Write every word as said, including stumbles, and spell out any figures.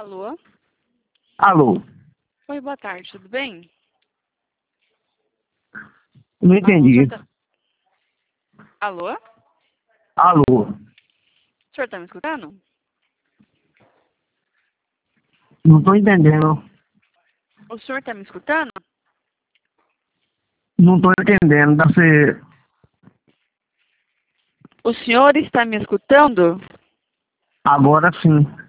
Alô? Alô? Oi, boa tarde, tudo bem? Não Alô, o entendi. senhor tá... Alô? Alô? O senhor tá me escutando? Não tô entendendo. O senhor tá me escutando? Não tô entendendo. Dá ser... O senhor está me escutando? Agora sim.